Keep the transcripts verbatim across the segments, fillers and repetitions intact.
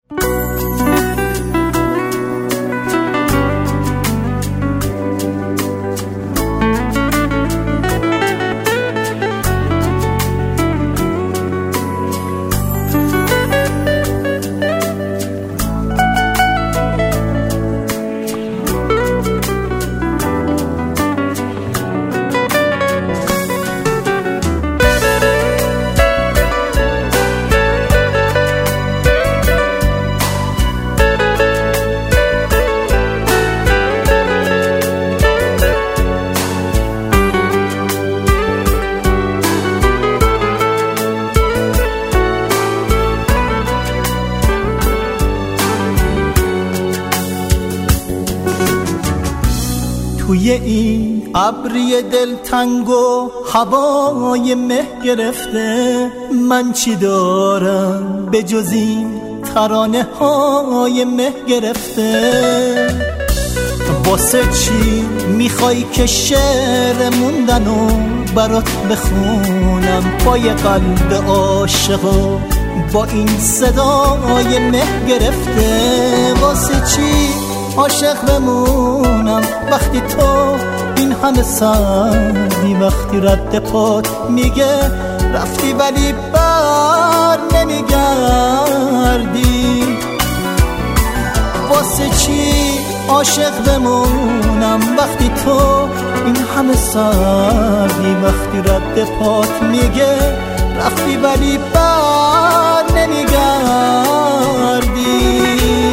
توی این ابری دلتنگ و هوای مه گرفته، من چی دارم به جز این ترانه های مه گرفته؟ واسه چی میخوای که شعر موندن و برات بخونم پای قلب عاشقا با این صدای مه گرفته؟ واسه چی عاشق بمونم وقتی تو این همه سردی، وقتی رد پات میگه رفتی ولی بر نمیگردی؟ واسه چی عاشق بمونم وقتی تو این همه سردی، وقتی رد پات میگه رفتی ولی بر نمیگردی؟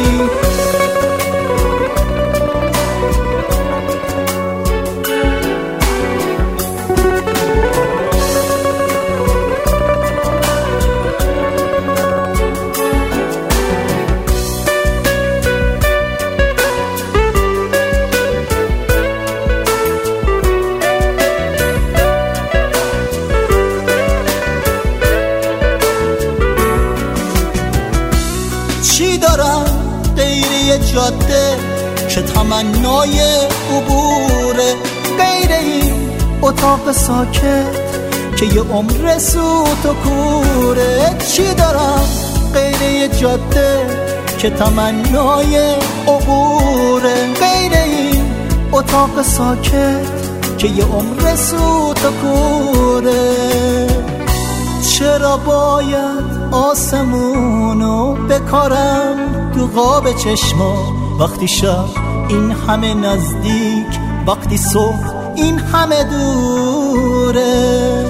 چی دارم غیر جاده که تمنای عبوره، غیر این اتاق ساکت که یه عمر سوت و کوره؟ چی دارم غیر جاده که تمنای عبوره، غیر این اتاق ساکت که یه عمر سوت و کوره؟ چرا باید آسمونو بکارم تو قاب چشما وقتی شب این همه نزدیک، وقتی صبح این همه دوره؟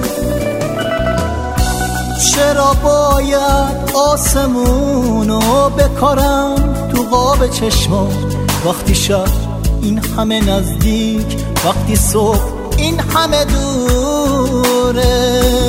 چرا باید آسمونو بکارم تو قاب چشما وقتی شب این همه نزدیک، وقتی صبح این همه دوره؟